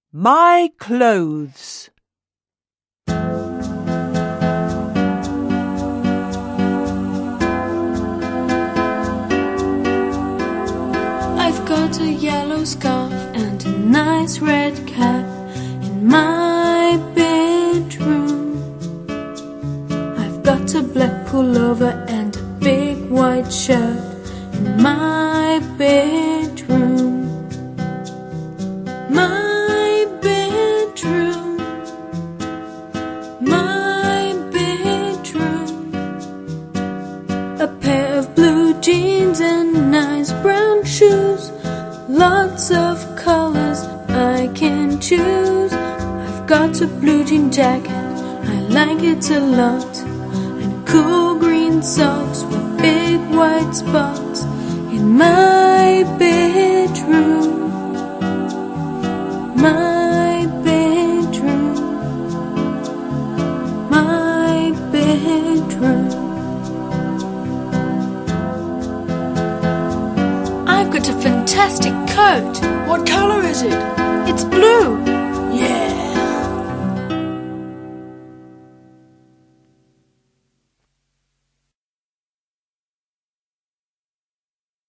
My clothes. I've got a yellow scarf and a nice red cap in my bedroom. I've got a black pullover and a big white shirt in my bedroom. My bedroom. My bedroom. A pair of blue jeans and nice brown shoes. Lots of colors I can choose. I've got a blue jean jacket, I like it a lot, and cool green socks with big white spots in my bedroom. My bedroom. My bedroom. I've got a fantastic coat. What colour is it? It's blue. Yeah.